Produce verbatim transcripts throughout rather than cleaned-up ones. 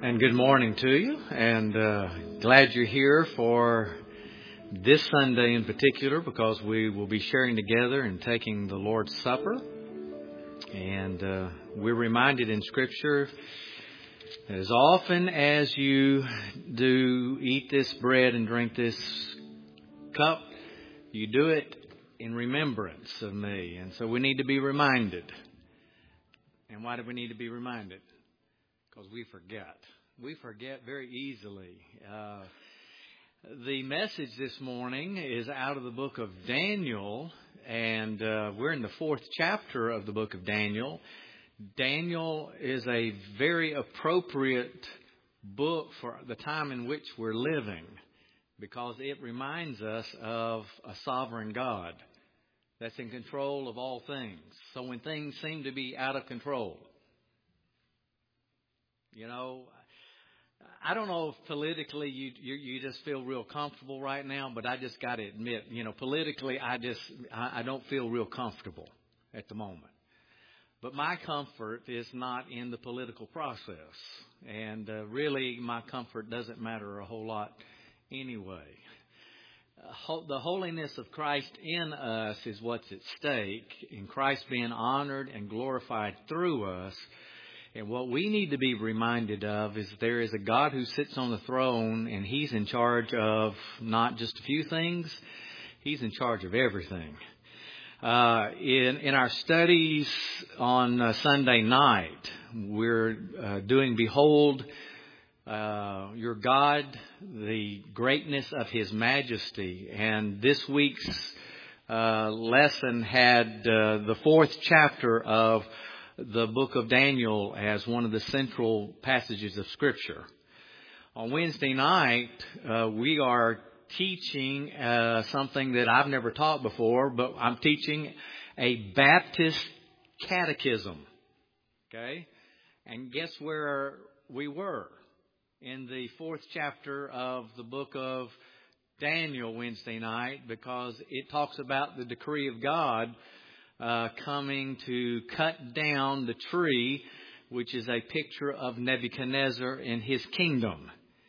And good morning to you, and uh, glad you're here for this Sunday in particular, because we will be sharing together and taking the Lord's Supper. And uh, we're reminded in Scripture, as often as you do eat this bread and drink this cup, you do it in remembrance of me. And so we need to be reminded. And why do we need to be reminded? Because we forget. We forget very easily. Uh, the message this morning is out of the book of Daniel, and uh, we're in the fourth chapter of the book of Daniel. Daniel is a very appropriate book for the time in which we're living, because it reminds us of a sovereign God that's in control of all things. So when things seem to be out of control, you know, I don't know if politically you, you you just feel real comfortable right now, but I just got to admit, you know, politically I just I, I don't feel real comfortable at the moment. But my comfort is not in the political process, and uh, really my comfort doesn't matter a whole lot anyway. Uh, the holiness of Christ in us is what's at stake, and Christ being honored and glorified through us. And what we need to be reminded of is there is a God who sits on the throne, and He's in charge of not just a few things. He's in charge of everything. Uh, in, in our studies on uh, Sunday night, we're uh, doing Behold uh, Your God, the greatness of His majesty. And this week's uh, lesson had uh, the fourth chapter of the book of Daniel as one of the central passages of Scripture. On Wednesday night, uh, we are teaching uh, something that I've never taught before, but I'm teaching a Baptist catechism. Okay? And guess where we were? In the fourth chapter of the book of Daniel Wednesday night, because it talks about the decree of God Uh, coming to cut down the tree, which is a picture of Nebuchadnezzar and his kingdom.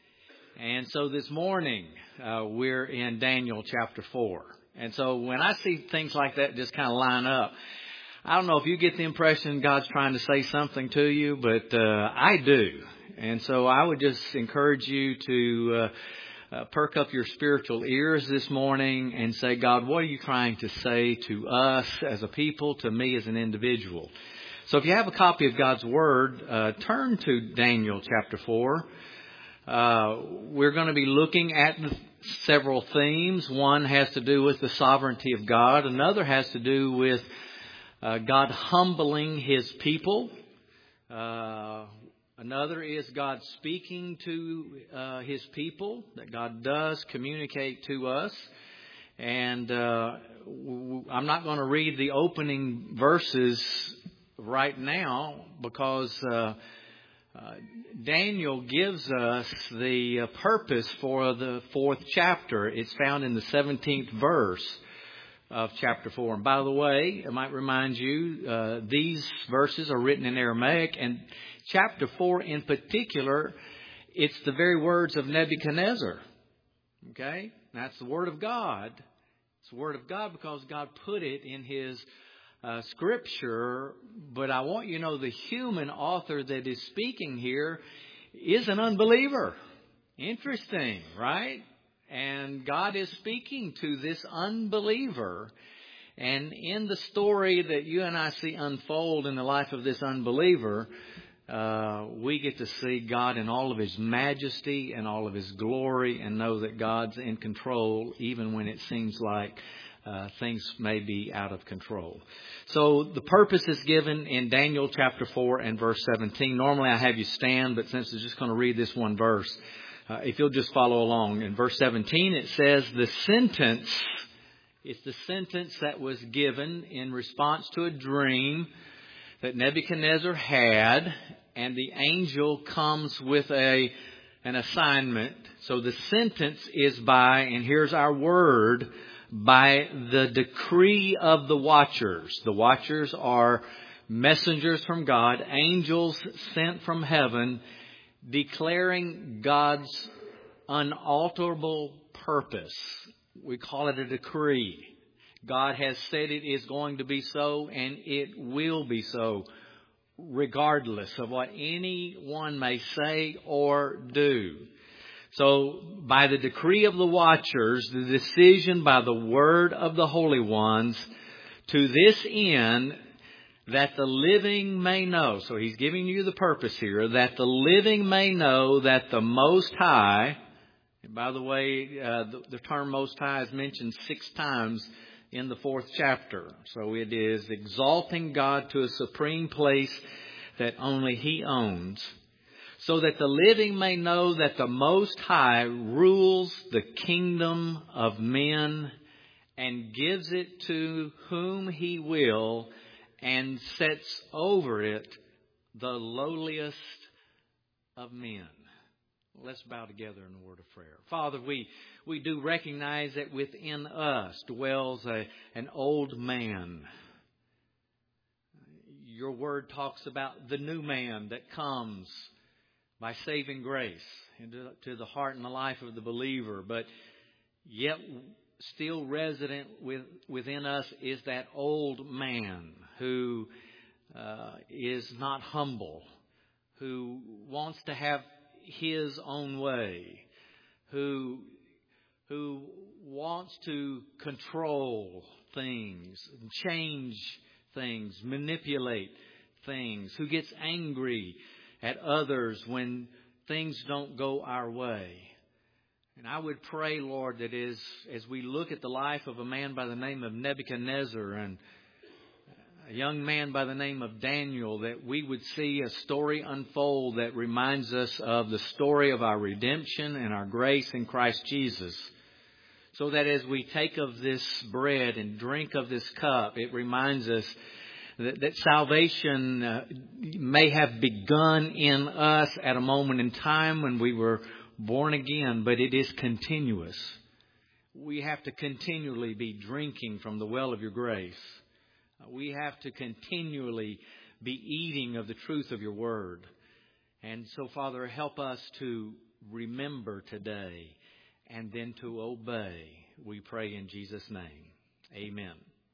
And so this morning, uh, we're in Daniel chapter four. And so when I see things like that just kind of line up, I don't know if you get the impression God's trying to say something to you, but uh, I do. And so I would just encourage you to Uh, Uh, perk up your spiritual ears this morning and say, God, what are you trying to say to us as a people, to me as an individual? So if you have a copy of God's Word, uh, turn to Daniel chapter four. Uh, we're going to be looking at several themes. One has to do with the sovereignty of God. Another has to do with uh, God humbling His people. Uh Another is God speaking to uh, His people, that God does communicate to us. And uh, w- I'm not going to read the opening verses right now, because uh, uh, Daniel gives us the uh, purpose for the fourth chapter. It's found in the seventeenth verse of chapter four. And by the way, I might remind you, uh, these verses are written in Aramaic, and chapter four in particular, it's the very words of Nebuchadnezzar. Okay? That's the Word of God. It's the Word of God because God put it in His uh, Scripture. But I want you to know the human author that is speaking here is an unbeliever. Interesting, right? And God is speaking to this unbeliever. And in the story that you and I see unfold in the life of this unbeliever, Uh, we get to see God in all of His majesty and all of His glory, and know that God's in control even when it seems like uh, things may be out of control. So the purpose is given in Daniel chapter four and verse seventeen. Normally I have you stand, but since I'm just going to read this one verse, uh, if you'll just follow along. In verse seventeen it says, the sentence, it's the sentence that was given in response to a dream that Nebuchadnezzar had, and the angel comes with a an assignment. So the sentence is by, and here's our word, by the decree of the watchers. The watchers are messengers from God, angels sent from heaven, declaring God's unalterable purpose. We call it a decree. God has said it is going to be so, and it will be so, regardless of what anyone may say or do. So, by the decree of the watchers, the decision by the word of the holy ones, to this end, that the living may know. So he's giving you the purpose here, that the living may know that the Most High, and by the way, uh, the, the term Most High is mentioned six times in the fourth chapter. So it is exalting God to a supreme place that only He owns. So that the living may know that the Most High rules the kingdom of men and gives it to whom He will, and sets over it the lowliest of men. Let's bow together in a word of prayer. Father, we, we do recognize that within us dwells a, an old man. Your word talks about the new man that comes by saving grace into to the heart and the life of the believer. But yet still resident with, within us is that old man who uh, is not humble, who wants to have his own way, who who wants to control things, change things, manipulate things, who gets angry at others when things don't go our way. And I would pray, Lord, that as, as we look at the life of a man by the name of Nebuchadnezzar and a young man by the name of Daniel, that we would see a story unfold that reminds us of the story of our redemption and our grace in Christ Jesus. So that as we take of this bread and drink of this cup, it reminds us that, that salvation uh, may have begun in us at a moment in time when we were born again, but it is continuous. We have to continually be drinking from the well of your grace. We have to continually be eating of the truth of your word. And so, Father, help us to remember today and then to obey. We pray in Jesus' name. Amen.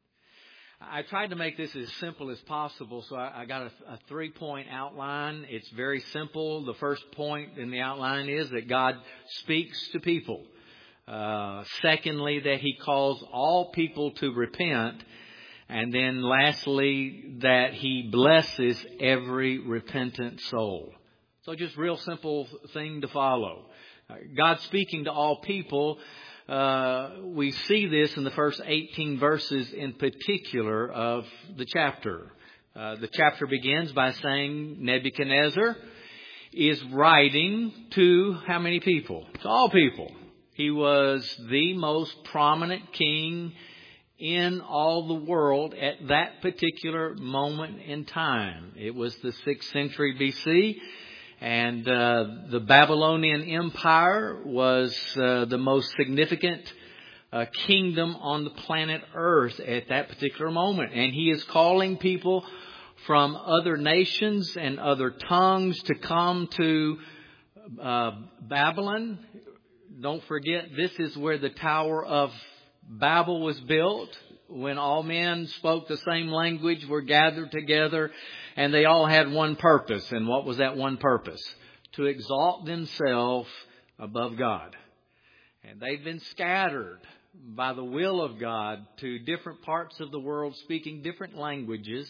I tried to make this as simple as possible, so I got a, a three-point outline. It's very simple. The first point in the outline is that God speaks to people. Uh, secondly, that He calls all people to repent. And then lastly, that He blesses every repentant soul. So just real simple thing to follow. God speaking to all people. Uh, we see this in the first eighteen verses in particular of the chapter. Uh, the chapter begins by saying Nebuchadnezzar is writing to how many people? To all people. He was the most prominent king in all the world at that particular moment in time. It was the sixth century B C, and uh, the Babylonian Empire was uh, the most significant uh, kingdom on the planet Earth at that particular moment. And he is calling people from other nations and other tongues to come to uh, Babylon. Don't forget, this is where the Tower of Babel was built, when all men spoke the same language, were gathered together, and they all had one purpose. And what was that one purpose? To exalt themselves above God. And they've been scattered by the will of God to different parts of the world, speaking different languages,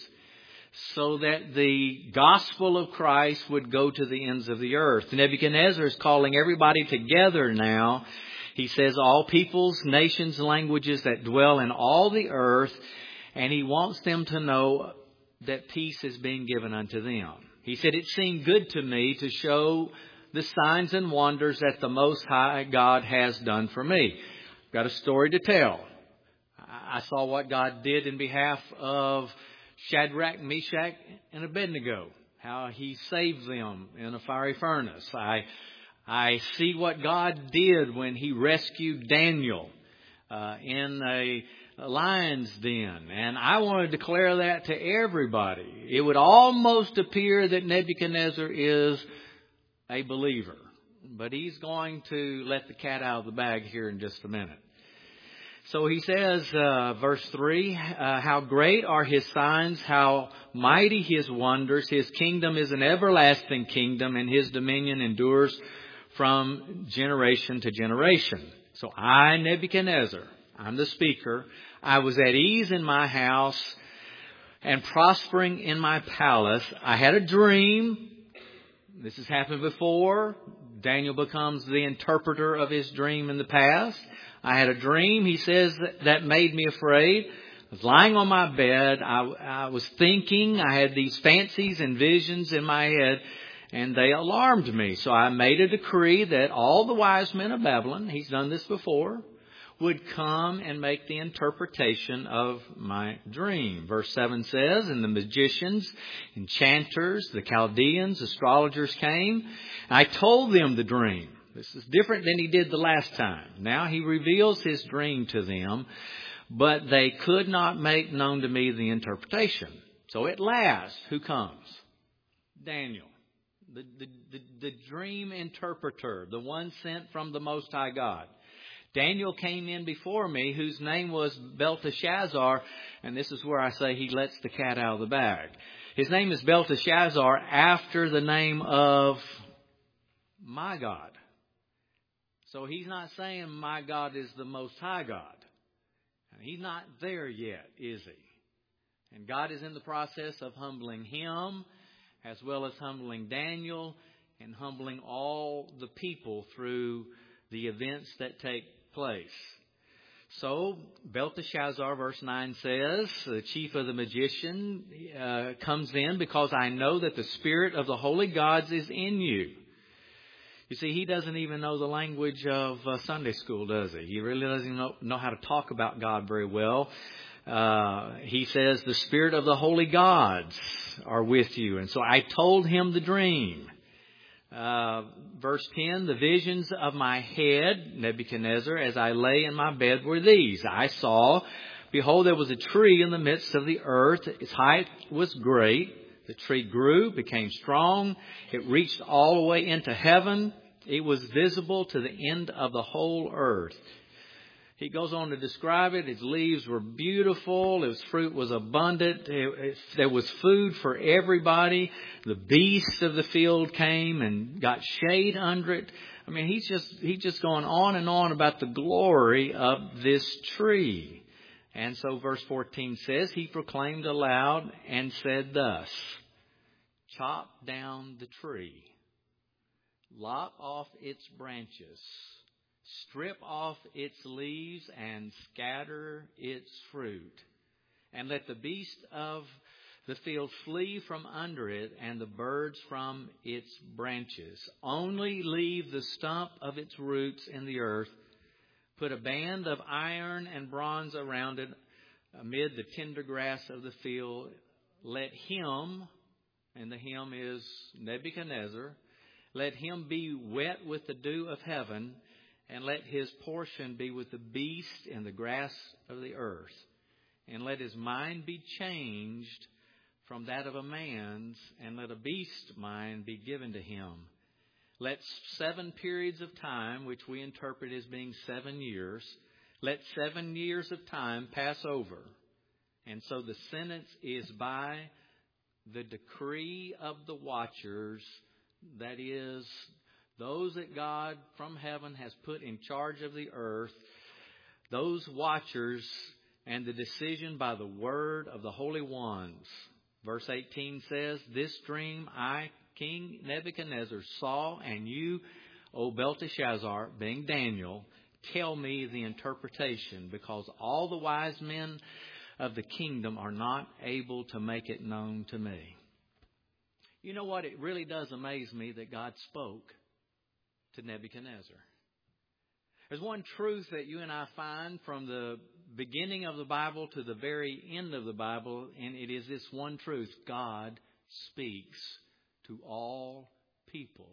so that the gospel of Christ would go to the ends of the earth. Nebuchadnezzar is calling everybody together now. He says all peoples, nations, languages that dwell in all the earth, and he wants them to know that peace is being given unto them. He said, it seemed good to me to show the signs and wonders that the Most High God has done for me. I've got a story to tell. I saw what God did in behalf of Shadrach, Meshach, and Abednego, how He saved them in a fiery furnace. I I see what God did when He rescued Daniel uh, in a, a lion's den. And I want to declare that to everybody. It would almost appear that Nebuchadnezzar is a believer. But he's going to let the cat out of the bag here in just a minute. So he says, uh, verse three, uh, how great are his signs, how mighty his wonders. His kingdom is an everlasting kingdom, and his dominion endures from generation to generation. So I, Nebuchadnezzar, I'm the speaker. I was at ease in my house and prospering in my palace. I had a dream. This has happened before. Daniel becomes the interpreter of his dream in the past. I had a dream, he says, that, that made me afraid. I was lying on my bed. I, I was thinking. I had these fancies and visions in my head, and they alarmed me. So I made a decree that all the wise men of Babylon, he's done this before, would come and make the interpretation of my dream. Verse seven says, and the magicians, enchanters, the Chaldeans, astrologers came. I told them the dream. This is different than he did the last time. Now he reveals his dream to them, but they could not make known to me the interpretation. So at last, who comes? Daniel, the, the, the, the dream interpreter, the one sent from the Most High God. Daniel came in before me, whose name was Belteshazzar, and this is where I say he lets the cat out of the bag. His name is Belteshazzar after the name of my God. So he's not saying my God is the Most High God. He's not there yet, is he? And God is in the process of humbling him, as well as humbling Daniel, and humbling all the people through the events that take place. So Belteshazzar, verse nine says, the chief of the magician uh, comes in because I know that the spirit of the holy gods is in you. You see, he doesn't even know the language of uh, Sunday school, does he? He really doesn't know, know how to talk about God very well. Uh, he says, the spirit of the holy gods are with you. And so I told him the dream. Uh, verse ten, the visions of my head, Nebuchadnezzar, as I lay in my bed were these. I saw, behold, there was a tree in the midst of the earth. Its height was great. The tree grew, became strong. It reached all the way into heaven. It was visible to the end of the whole earth. He goes on to describe it. Its leaves were beautiful. Its fruit was abundant. It, it, there was food for everybody. The beasts of the field came and got shade under it. I mean, he's just he's just going on and on about the glory of this tree. And so verse fourteen says, he proclaimed aloud and said thus, chop down the tree, lop off its branches, strip off its leaves and scatter its fruit. And let the beasts of the field flee from under it and the birds from its branches. Only leave the stump of its roots in the earth. Put a band of iron and bronze around it amid the tender grass of the field. Let him, and the him is Nebuchadnezzar, let him be wet with the dew of heaven, and let his portion be with the beast and the grass of the earth. And let his mind be changed from that of a man's, and let a beast's mind be given to him. Let seven periods of time, which we interpret as being seven years, let seven years of time pass over. And so the sentence is by the decree of the watchers, that is, those that God from heaven has put in charge of the earth, those watchers, and the decision by the word of the holy ones. Verse eighteen says, this dream I, King Nebuchadnezzar, saw, and you, O Belteshazzar, being Daniel, tell me the interpretation, because all the wise men of the kingdom are not able to make it known to me. You know what? It really does amaze me that God spoke to Nebuchadnezzar. There's one truth that you and I find from the beginning of the Bible to the very end of the Bible, and it is this one truth: God speaks to all people.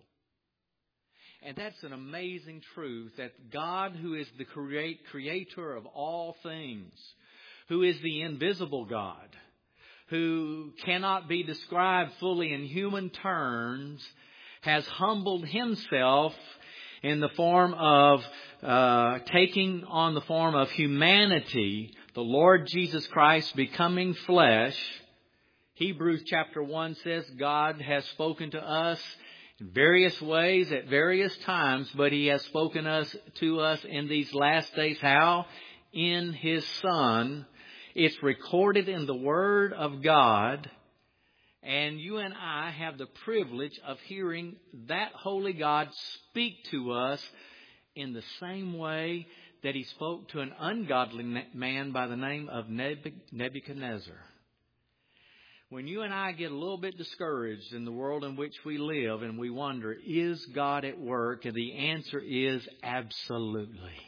And that's an amazing truth, that God, who is the create, creator of all things, who is the invisible God, who cannot be described fully in human terms, has humbled Himself in the form of uh, taking on the form of humanity, the Lord Jesus Christ becoming flesh. Hebrews chapter one says God has spoken to us in various ways at various times, but He has spoken us to us in these last days. How? In His Son. It's recorded in the Word of God. And you and I have the privilege of hearing that holy God speak to us in the same way that He spoke to an ungodly man by the name of Nebuchadnezzar. When you and I get a little bit discouraged in the world in which we live and we wonder, is God at work? And the answer is absolutely.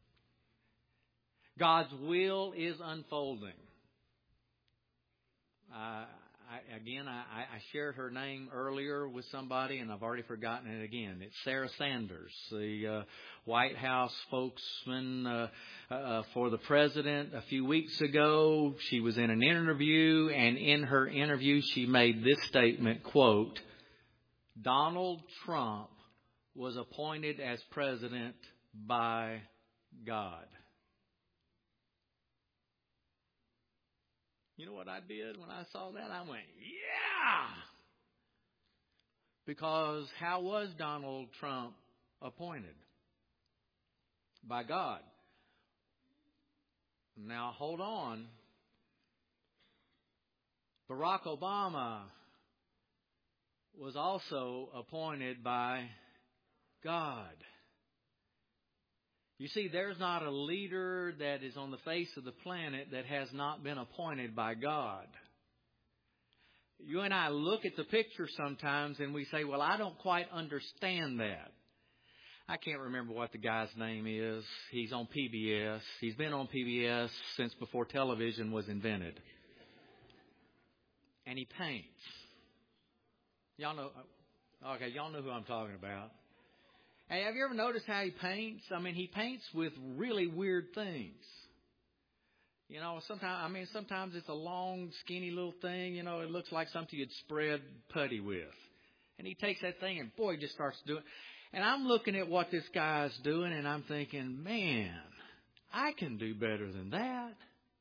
God's will is unfolding. Uh, I, again, I, I shared her name earlier with somebody, and I've already forgotten it again. It's Sarah Sanders, the uh, White House spokesman uh, uh, for the president. A few weeks ago, she was in an interview, and in her interview, she made this statement, quote, "Donald Trump was appointed as president by God." You know what I did when I saw that? I went, yeah! Because how was Donald Trump appointed? By God. Now, hold on. Barack Obama was also appointed by God. You see, there's not a leader that is on the face of the planet that has not been appointed by God. You and I look at the picture sometimes and we say, well, I don't quite understand that. I can't remember what the guy's name is. He's on P B S. He's been on P B S since before television was invented. And he paints. Y'all know, okay, y'all know who I'm talking about. Hey, have you ever noticed how he paints? I mean, he paints with really weird things. You know, sometimes, I mean, sometimes it's a long, skinny little thing. You know, it looks like something you'd spread putty with. And he takes that thing and, boy, he just starts doing. And I'm looking at what this guy's doing, and I'm thinking, man, I can do better than that.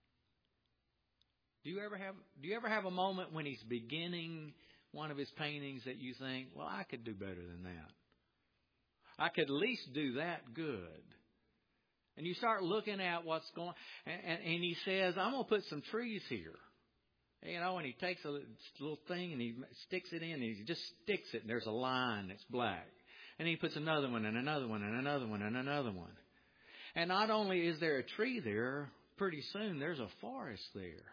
Do you ever have, do you ever have a moment when he's beginning one of his paintings that you think, well, I could do better than that? I could at least do that good. And you start looking at what's going on. And, and, and he says, I'm going to put some trees here. You know, and he takes a little thing and he sticks it in. And he just sticks it. And there's a line that's black. And he puts another one and another one and another one and another one. And not only is there a tree there, pretty soon there's a forest there.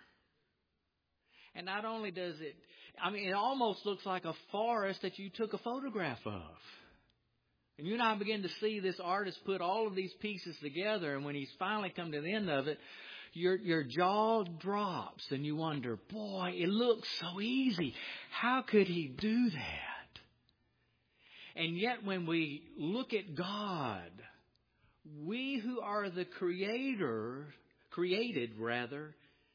And not only does it, I mean, it almost looks like a forest that you took a photograph of. And you and I begin to see this artist put all of these pieces together. And when he's finally come to the end of it, your your jaw drops and you wonder, boy, it looks so easy. How could he do that? And yet when we look at God, we who are the creator, created rather,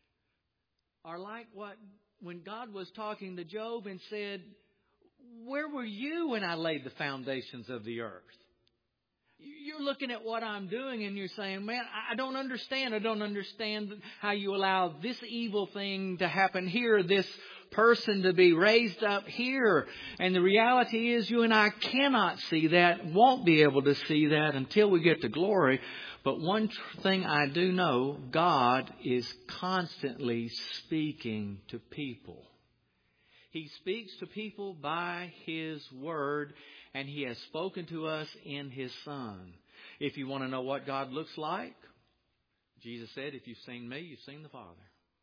are like what when God was talking to Job and said, where were you when I laid the foundations of the earth? You're looking at what I'm doing and you're saying, man, I don't understand. I don't understand how you allow this evil thing to happen here, this person to be raised up here. And the reality is you and I cannot see that, won't be able to see that until we get to glory. But one thing I do know, God is constantly speaking to people. He speaks to people by His Word, and He has spoken to us in His Son. If you want to know what God looks like, Jesus said, if you've seen me, you've seen the Father.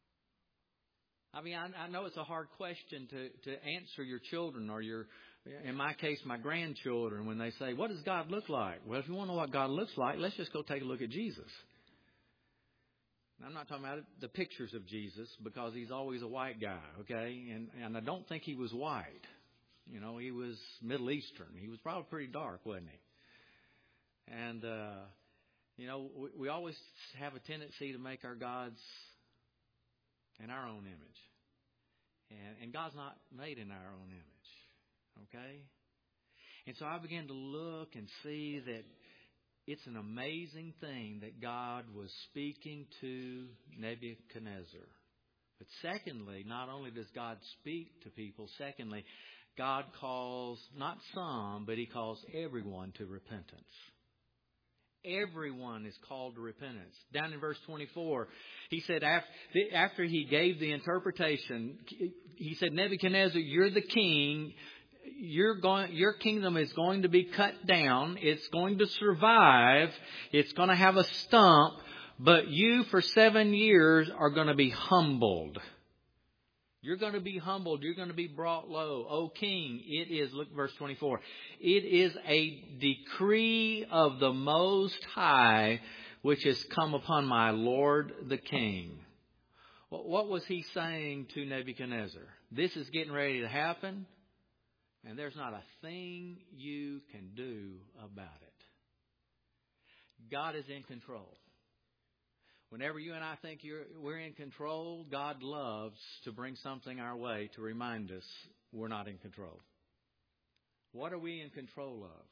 I mean, I, I know it's a hard question to, to answer your children or your, in my case, my grandchildren, when they say, what does God look like? Well, if you want to know what God looks like, let's just go take a look at Jesus. I'm not talking about the pictures of Jesus because he's always a white guy, okay? And and I don't think he was white. You know, he was Middle Eastern. He was probably pretty dark, wasn't he? And, uh, you know, we, we always have a tendency to make our gods in our own image. And, and God's not made in our own image, okay? And so I began to look and see that it's an amazing thing that God was speaking to Nebuchadnezzar. But secondly, not only does God speak to people, secondly, God calls not some, but He calls everyone to repentance. Everyone is called to repentance. Down in verse twenty-four, he said after he gave the interpretation, he said, Nebuchadnezzar, you're the king. You're going, your kingdom is going to be cut down. It's going to survive. It's going to have a stump. But you for seven years are going to be humbled. You're going to be humbled. You're going to be brought low. O king, it is, look verse twenty-four. It is a decree of the Most High which has come upon my Lord the King. What was he saying to Nebuchadnezzar? This is getting ready to happen, and there's not a thing you can do about it. God is in control. Whenever you and I think you're, we're in control, God loves to bring something our way to remind us we're not in control. What are we in control of?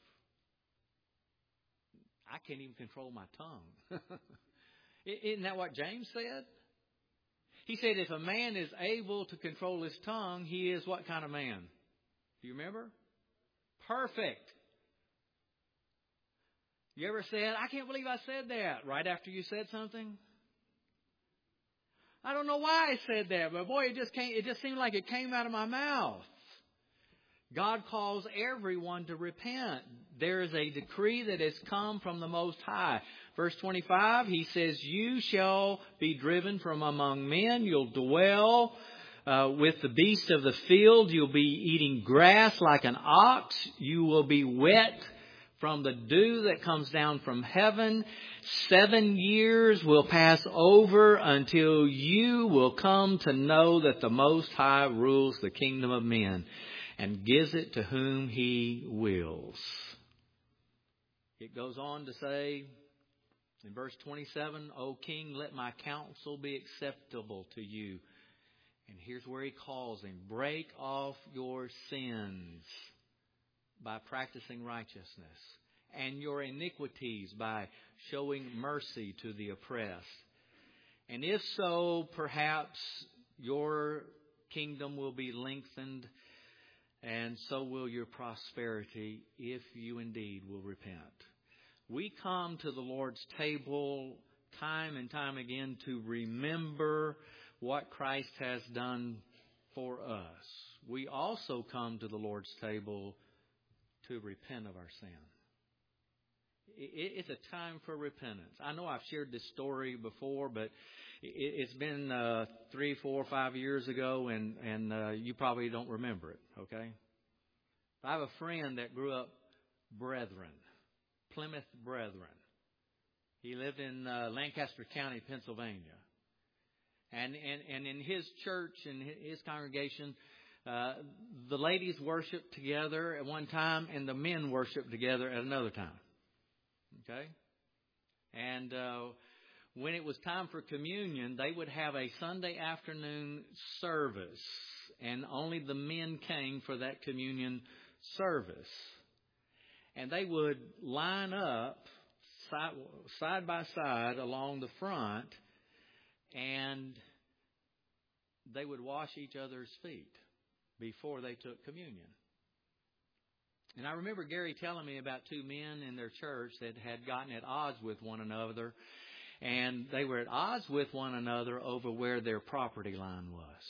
I can't even control my tongue. Isn't that what James said? He said if a man is able to control his tongue, he is what kind of man? Do you remember? Perfect. You ever said, I can't believe I said that, right after you said something? I don't know why I said that, but boy, it just came, it just seemed like it came out of my mouth. God calls everyone to repent. There is a decree that has come from the Most High. Verse twenty-five, he says, you shall be driven from among men. You'll dwell uh, with the beasts of the field. You'll be eating grass like an ox. You will be wet from the dew that comes down from heaven. Seven years will pass over until you will come to know that the Most High rules the kingdom of men and gives it to whom He wills. It goes on to say in verse twenty-seven, O King, let my counsel be acceptable to you. And here's where he calls him. Break off your sins by practicing righteousness, and your iniquities by showing mercy to the oppressed. And if so, perhaps your kingdom will be lengthened, and so will your prosperity, if you indeed will repent. We come to the Lord's table time and time again to remember what Christ has done for us. We also come to the Lord's table to repent of our sin. It's a time for repentance. I know I've shared this story before, but it's been uh, three, four, five years ago, and, and uh, you probably don't remember it, okay? I have a friend that grew up Brethren, Plymouth Brethren. He lived in uh, Lancaster County, Pennsylvania. And, and, and in his church and his congregation, uh, the ladies worshiped together at one time and the men worshiped together at another time. Okay? And uh, when it was time for communion, they would have a Sunday afternoon service. And only the men came for that communion service. And they would line up side, side by side along the front, and they would wash each other's feet before they took communion. And I remember Gary telling me about two men in their church that had gotten at odds with one another, and they were at odds with one another over where their property line was.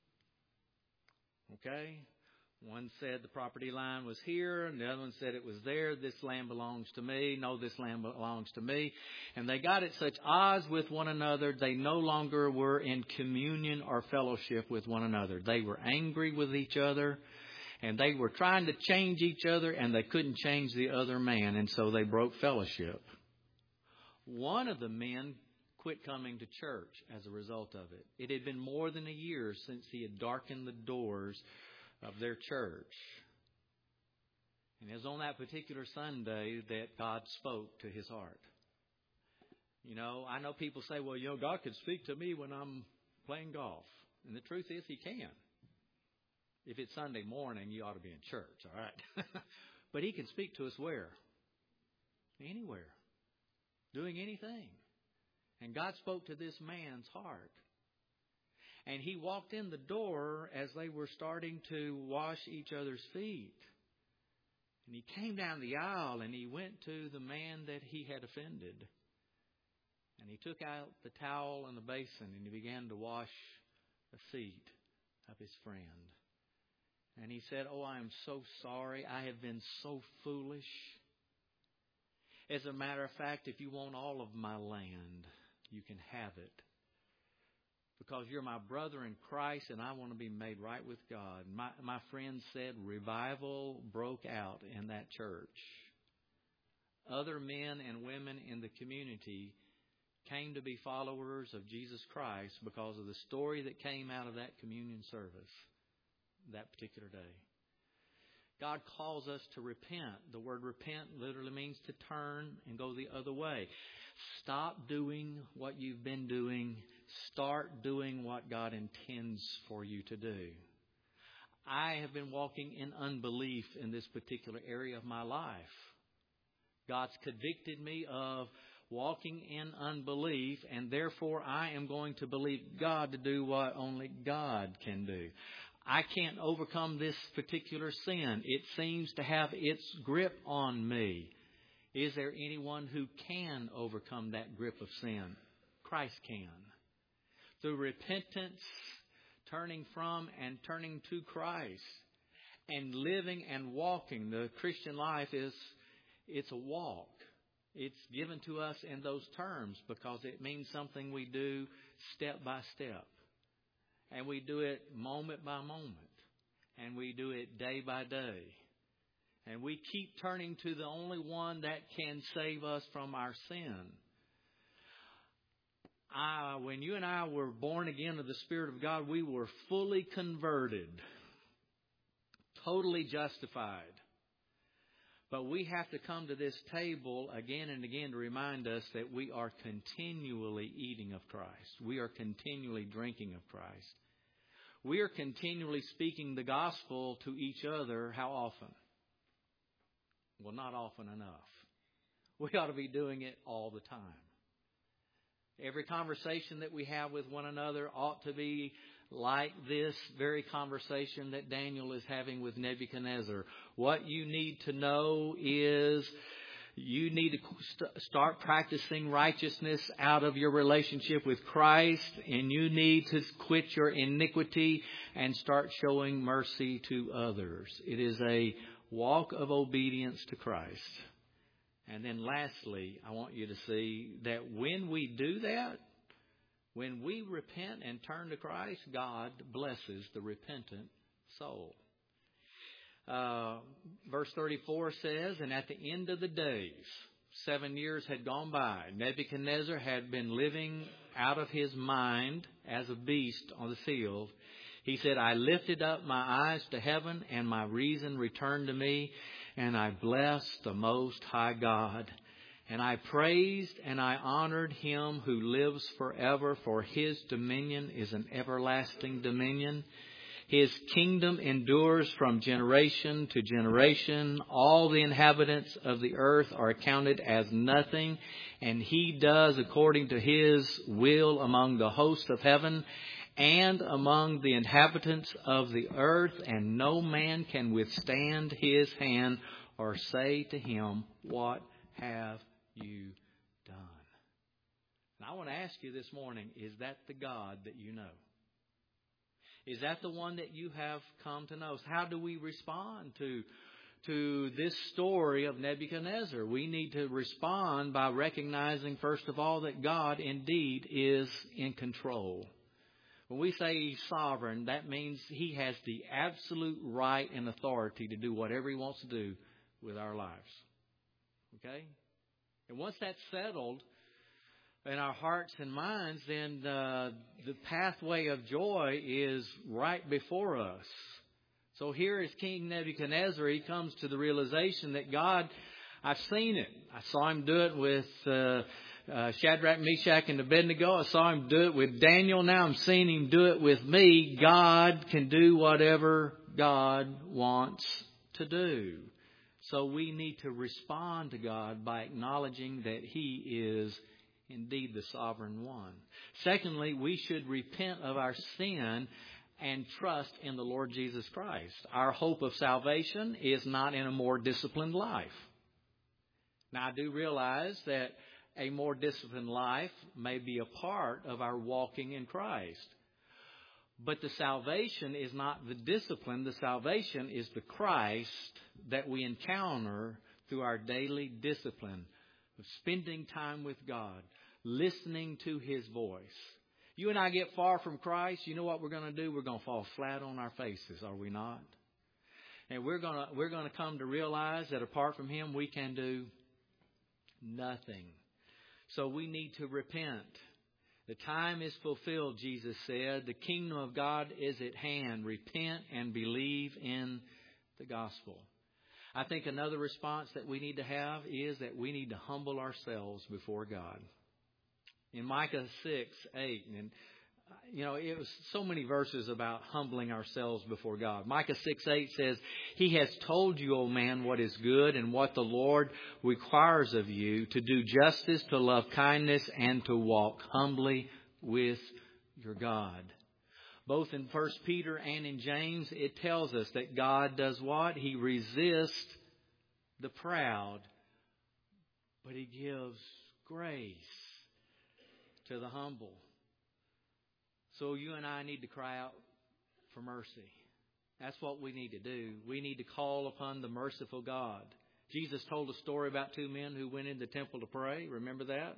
Okay? One said the property line was here, and the other one said it was there. This land belongs to me. No, this land belongs to me. And they got at such odds with one another, they no longer were in communion or fellowship with one another. They were angry with each other, and they were trying to change each other, and they couldn't change the other man, and so they broke fellowship. One of the men quit coming to church as a result of it. It had been more than a year since he had darkened the doors of their church. And it was on that particular Sunday that God spoke to his heart. You know, I know people say, well, you know, God can speak to me when I'm playing golf. And the truth is, He can. If it's Sunday morning, you ought to be in church, all right? But He can speak to us where? Anywhere. Doing anything. And God spoke to this man's heart. And he walked in the door as they were starting to wash each other's feet. And he came down the aisle and he went to the man that he had offended. And he took out the towel and the basin and he began to wash the feet of his friend. And he said, "Oh, I am so sorry. I have been so foolish. As a matter of fact, if you want all of my land, you can have it. Because you're my brother in Christ and I want to be made right with God." My, my friend said revival broke out in that church. Other men and women in the community came to be followers of Jesus Christ because of the story that came out of that communion service that particular day. God calls us to repent. The word repent literally means to turn and go the other way. Stop doing what you've been doing. Start doing what God intends for you to do. I have been walking in unbelief in this particular area of my life. God's convicted me of walking in unbelief, and therefore I am going to believe God to do what only God can do. I can't overcome this particular sin. It seems to have its grip on me. Is there anyone who can overcome that grip of sin? Christ can. Through repentance, turning from and turning to Christ, and living and walking. The Christian life is, it's a walk. It's given to us in those terms because it means something we do step by step. And we do it moment by moment. And we do it day by day. And we keep turning to the only one that can save us from our sin. I, when you and I were born again of the Spirit of God, we were fully converted. Totally justified. But we have to come to this table again and again to remind us that we are continually eating of Christ. We are continually drinking of Christ. We are continually speaking the gospel to each other. How often? Well, not often enough. We ought to be doing it all the time. Every conversation that we have with one another ought to be like this very conversation that Daniel is having with Nebuchadnezzar. What you need to know is you need to st- start practicing righteousness out of your relationship with Christ, and you need to quit your iniquity and start showing mercy to others. It is a walk of obedience to Christ. And then lastly, I want you to see that when we do that, when we repent and turn to Christ, God blesses the repentant soul. Uh, verse thirty-four says, "And at the end of the days, seven years had gone by. Nebuchadnezzar had been living out of his mind as a beast on the field. He said, I lifted up my eyes to heaven, and my reason returned to me, and I blessed the Most High God. And I praised and I honored Him who lives forever, for His dominion is an everlasting dominion. His kingdom endures from generation to generation. All the inhabitants of the earth are accounted as nothing, and He does according to His will among the hosts of heaven and among the inhabitants of the earth, and no man can withstand His hand or say to Him, What have you done? And I want to ask you this morning, is that the God that you know? Is that the one that you have come to know? How do we respond to, to this story of Nebuchadnezzar? We need to respond by recognizing, first of all, that God indeed is in control. When we say He's sovereign, that means He has the absolute right and authority to do whatever He wants to do with our lives. Okay? And once that's settled in our hearts and minds, then uh, the pathway of joy is right before us. So here is King Nebuchadnezzar. He comes to the realization that God, I've seen it. I saw Him do it with uh, uh, Shadrach, Meshach, and Abednego. I saw Him do it with Daniel. Now I'm seeing Him do it with me. God can do whatever God wants to do. So we need to respond to God by acknowledging that He is indeed the sovereign one. Secondly, we should repent of our sin and trust in the Lord Jesus Christ. Our hope of salvation is not in a more disciplined life. Now, I do realize that a more disciplined life may be a part of our walking in Christ. But the salvation is not the discipline. The salvation is the Christ that we encounter through our daily discipline of spending time with God, listening to His voice. You and I get far from Christ, you know what we're going to do? We're going to fall flat on our faces, are we not? And we're going to we're going to come to realize that apart from Him, we can do nothing. So we need to repent. The time is fulfilled, Jesus said. The kingdom of God is at hand. Repent and believe in the gospel. I think another response that we need to have is that we need to humble ourselves before God. In Micah six, eight, and you know, it was so many verses about humbling ourselves before God. Micah six, eight says, He has told you, O man, what is good and what the Lord requires of you, to do justice, to love kindness, and to walk humbly with your God. Both in First Peter and in James, it tells us that God does what? He resists the proud, but He gives grace to the humble. So you and I need to cry out for mercy. That's what we need to do. We need to call upon the merciful God. Jesus told a story about two men who went in the temple to pray. Remember that?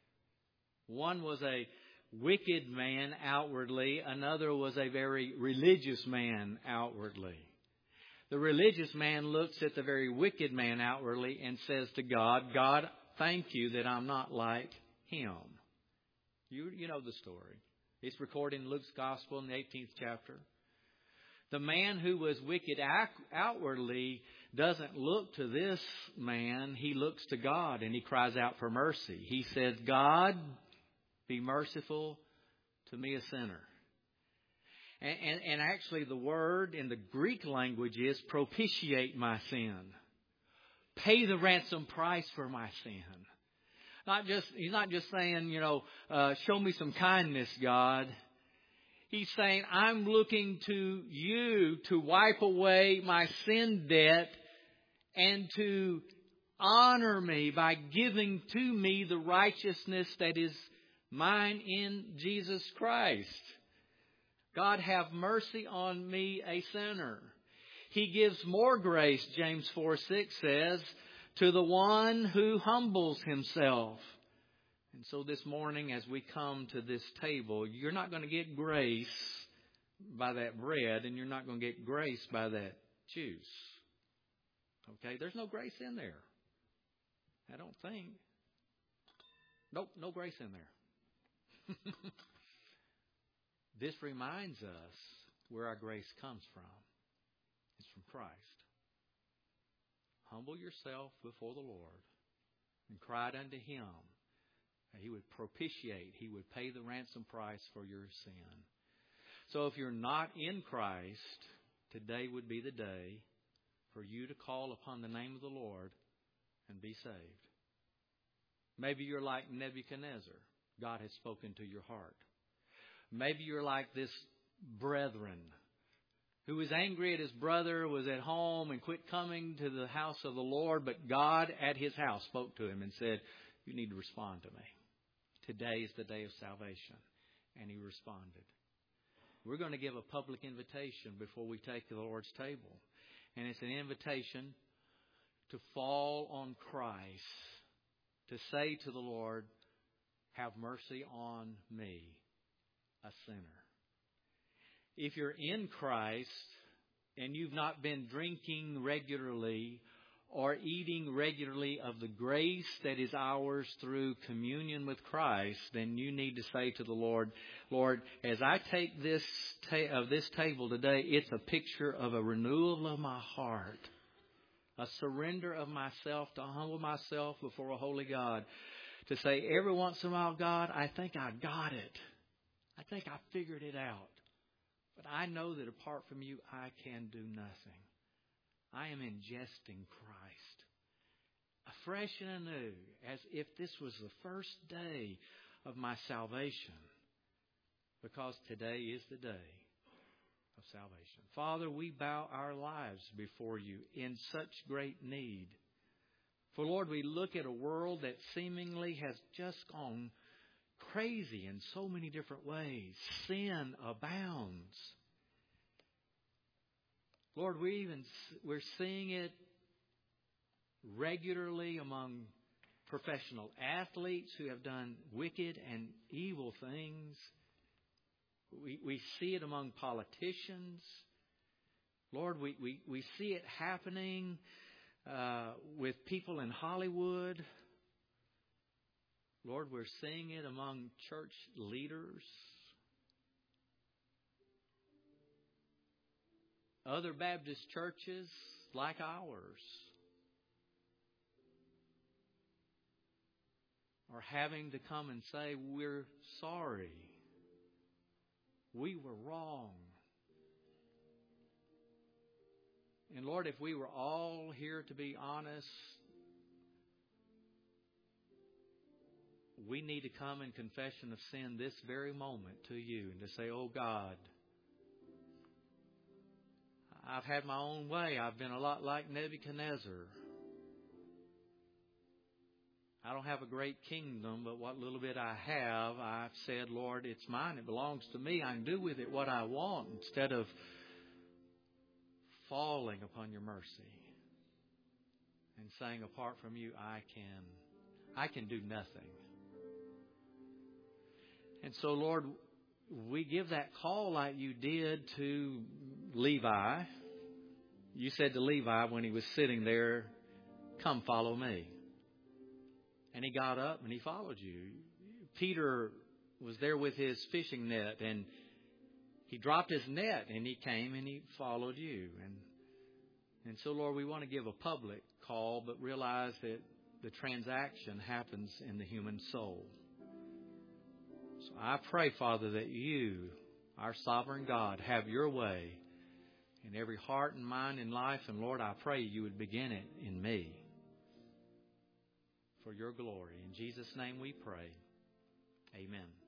One was a wicked man outwardly. Another was a very religious man outwardly. The religious man looks at the very wicked man outwardly and says to God, God, thank you that I'm not like him. You, you know the story. It's recorded in Luke's Gospel in the eighteenth chapter. The man who was wicked outwardly doesn't look to this man. He looks to God and he cries out for mercy. He says, God, be merciful to me, a sinner. And, and, and actually the word in the Greek language is propitiate my sin. Pay the ransom price for my sin. Not just, he's not just saying, you know, uh, show me some kindness, God. He's saying, I'm looking to you to wipe away my sin debt and to honor me by giving to me the righteousness that is mine in Jesus Christ. God, have mercy on me, a sinner. He gives more grace, James four six says, to the one who humbles himself. And so this morning, as we come to this table, you're not going to get grace by that bread, and you're not going to get grace by that juice. Okay? There's no grace in there. I don't think. Nope, no grace in there. This reminds us where our grace comes from. It's from Christ. Humble yourself before the Lord and cry unto Him that He would propitiate, He would pay the ransom price for your sin. So if you're not in Christ, today would be the day for you to call upon the name of the Lord and be saved. Maybe you're like Nebuchadnezzar. God has spoken to your heart. Maybe you're like this brethren who was angry at his brother, was at home and quit coming to the house of the Lord, but God at his house spoke to him and said, you need to respond to me. Today is the day of salvation. And he responded. We're going to give a public invitation before we take the Lord's table. And it's an invitation to fall on Christ, to say to the Lord, have mercy on me, a sinner. If you're in Christ and you've not been drinking regularly or eating regularly of the grace that is ours through communion with Christ, then you need to say to the Lord, Lord, as I take this ta- of this table today, it's a picture of a renewal of my heart, a surrender of myself, to humble myself before a holy God, to say every once in a while, God, I think I got it. I think I figured it out. But I know that apart from you, I can do nothing. I am ingesting Christ. fresh and anew, as if this was the first day of my salvation, because today is the day of salvation. Father, we bow our lives before you in such great need. For Lord, we look at a world that seemingly has just gone crazy in so many different ways. Sin abounds. Lord, we even we're seeing it regularly among professional athletes who have done wicked and evil things. We we see it among politicians. Lord, we, we, we see it happening uh, with people in Hollywood. Lord, we're seeing it among church leaders. Other Baptist churches like ours are having to come and say, we're sorry. We were wrong. And Lord, if we were all here to be honest, we need to come in confession of sin this very moment to you and to say, oh God, I've had my own way. I've been a lot like Nebuchadnezzar. I don't have a great kingdom, but what little bit I have, I've said, Lord, it's mine. It belongs to me. I can do with it what I want instead of falling upon your mercy and saying, apart from you, I can, I can do nothing. And so, Lord, we give that call like you did to Levi. You said to Levi when he was sitting there, come follow me. And he got up and he followed you. Peter was there with his fishing net and he dropped his net and he came and he followed you. And and so, Lord, we want to give a public call, but realize that the transaction happens in the human soul. So I pray, Father, that you, our sovereign God, have your way in every heart and mind and life. And Lord, I pray you would begin it in me for your glory. In Jesus' name we pray. Amen.